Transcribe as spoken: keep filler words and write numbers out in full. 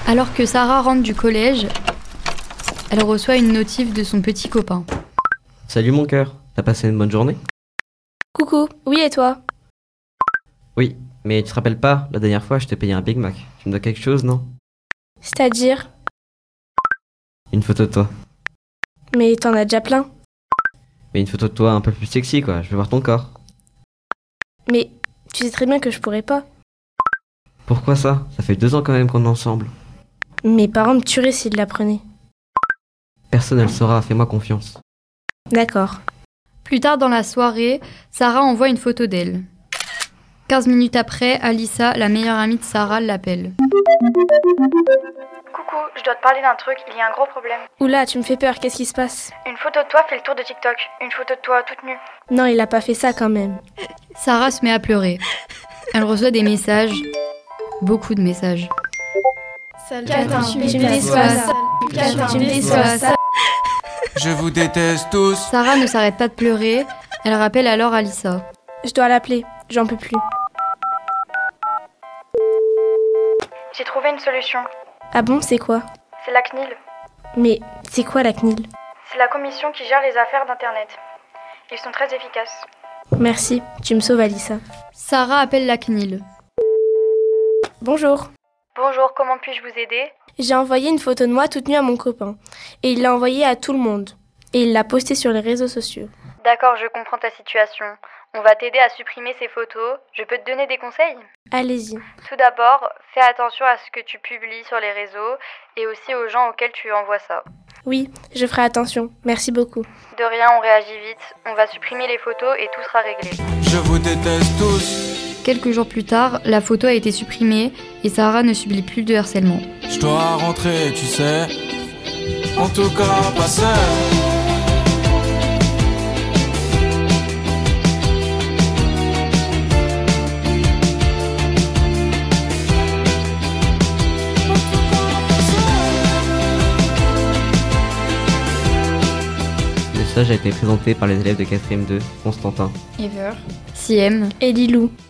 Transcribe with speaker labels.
Speaker 1: Alors que Sarah rentre du collège, elle reçoit une notif de son petit copain.
Speaker 2: Salut mon cœur, t'as passé une bonne journée?
Speaker 3: Coucou, oui et toi?
Speaker 2: Oui, mais tu te rappelles pas, la dernière fois je t'ai payé un Big Mac. Tu me dois quelque chose, non?
Speaker 3: C'est-à-dire?
Speaker 2: Une photo de toi.
Speaker 3: Mais t'en as déjà plein.
Speaker 2: Mais une photo de toi un peu plus sexy quoi, je veux voir ton corps.
Speaker 3: Mais tu sais très bien que je pourrais pas.
Speaker 2: Pourquoi ça? Ça fait deux ans quand même qu'on est ensemble.
Speaker 3: Mes parents me tueraient s'ils l'apprenaient.
Speaker 2: Personne ne le saura, fais-moi confiance.
Speaker 3: D'accord.
Speaker 1: Plus tard dans la soirée, Sarah envoie une photo d'elle. quinze minutes après, Alissa, la meilleure amie de Sarah, l'appelle.
Speaker 4: Coucou, je dois te parler d'un truc, il y a un gros problème.
Speaker 3: Oula, tu me fais peur, qu'est-ce qui se passe?
Speaker 4: Une photo de toi fait le tour de TikTok. Une photo de toi toute nue.
Speaker 3: Non, il a pas fait ça quand même.
Speaker 1: Sarah se met à pleurer. Elle reçoit des messages. Beaucoup de messages.
Speaker 3: Catin, tu me déçois. Catin, tu me déçois.
Speaker 5: Je vous déteste tous.
Speaker 1: Sarah ne s'arrête pas de pleurer. Elle rappelle alors Alissa.
Speaker 3: Je dois l'appeler, j'en peux plus.
Speaker 4: J'ai trouvé une solution.
Speaker 3: Ah bon, c'est quoi?
Speaker 4: C'est la C N I L.
Speaker 3: Mais c'est quoi la C N I L?
Speaker 4: C'est la commission qui gère les affaires d'Internet. Ils sont très efficaces.
Speaker 3: Merci, tu me sauves Alissa.
Speaker 1: Sarah appelle la C N I L.
Speaker 3: Bonjour.
Speaker 4: Bonjour, comment puis-je vous aider?
Speaker 3: J'ai envoyé une photo de moi toute nue à mon copain. Et il l'a envoyée à tout le monde. Et il l'a postée sur les réseaux sociaux.
Speaker 4: D'accord, je comprends ta situation. On va t'aider à supprimer ces photos. Je peux te donner des conseils?
Speaker 3: Allez-y.
Speaker 4: Tout d'abord, fais attention à ce que tu publies sur les réseaux et aussi aux gens auxquels tu envoies ça.
Speaker 3: Oui, je ferai attention. Merci beaucoup.
Speaker 4: De rien, on réagit vite. On va supprimer les photos et tout sera réglé.
Speaker 5: Je vous déteste tous.
Speaker 1: Quelques jours plus tard, la photo a été supprimée et Sarah ne subit plus de harcèlement.
Speaker 5: Je dois rentrer, tu sais. En tout cas, pas seul.
Speaker 2: Le stage a été présenté par les élèves de quatrième deux, Constantin,
Speaker 1: Ever, Siem
Speaker 3: Et Lilou.